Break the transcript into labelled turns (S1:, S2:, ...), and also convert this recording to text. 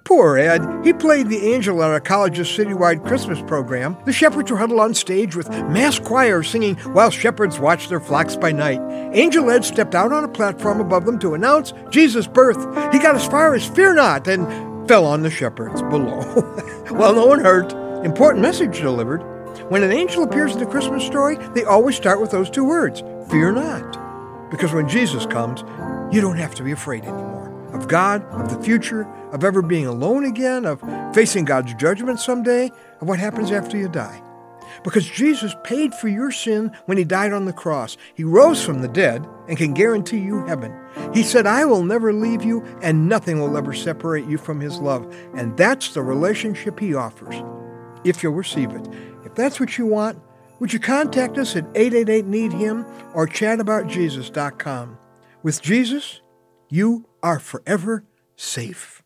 S1: Poor Ed. He played the angel on our college's citywide Christmas program. The shepherds were huddled on stage with mass choirs singing while shepherds watched their flocks by night. Angel Ed stepped out on a platform above them to announce Jesus' birth. He got as far as "Fear not" and fell on the shepherds below. Well, no one hurt. Important message delivered. When an angel appears in the Christmas story, they always start with those two words, "Fear not." Because when Jesus comes, you don't have to be afraid anymore. Of God, of the future, of ever being alone again, of facing God's judgment someday, of what happens after you die. Because Jesus paid for your sin when he died on the cross. He rose from the dead and can guarantee you heaven. He said, "I will never leave you, and nothing will ever separate you from his love." And that's the relationship he offers, if you'll receive it. If that's what you want, would you contact us at 888-NEED-HIM or chataboutjesus.com. With Jesus, you are forever safe.